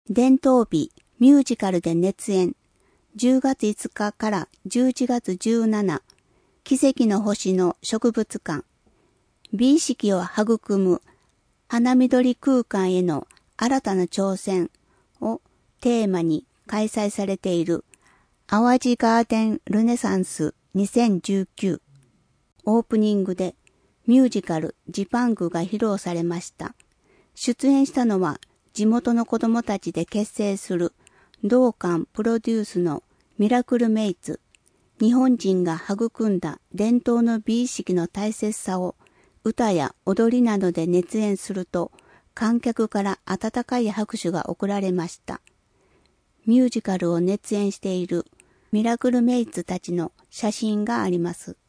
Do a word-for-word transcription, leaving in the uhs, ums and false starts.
伝統美ミュージカルで熱演。じゅうがついつかからじゅういちがつじゅうしちにち、奇跡の星の植物館。美意識を育む花緑空間への新たな挑戦をテーマに開催されている淡路ガーデンルネサンスにせんじゅうきゅう。オープニングでミュージカルジパングが披露されました。出演したのは地元の子供たちで結成する同館プロデュースのミラクルメイツ。日本人が育んだ伝統の美意識の大切さを歌や踊りなどで熱演すると、観客から温かい拍手が送られました。ミュージカルを熱演しているミラクルメイツたちの写真があります。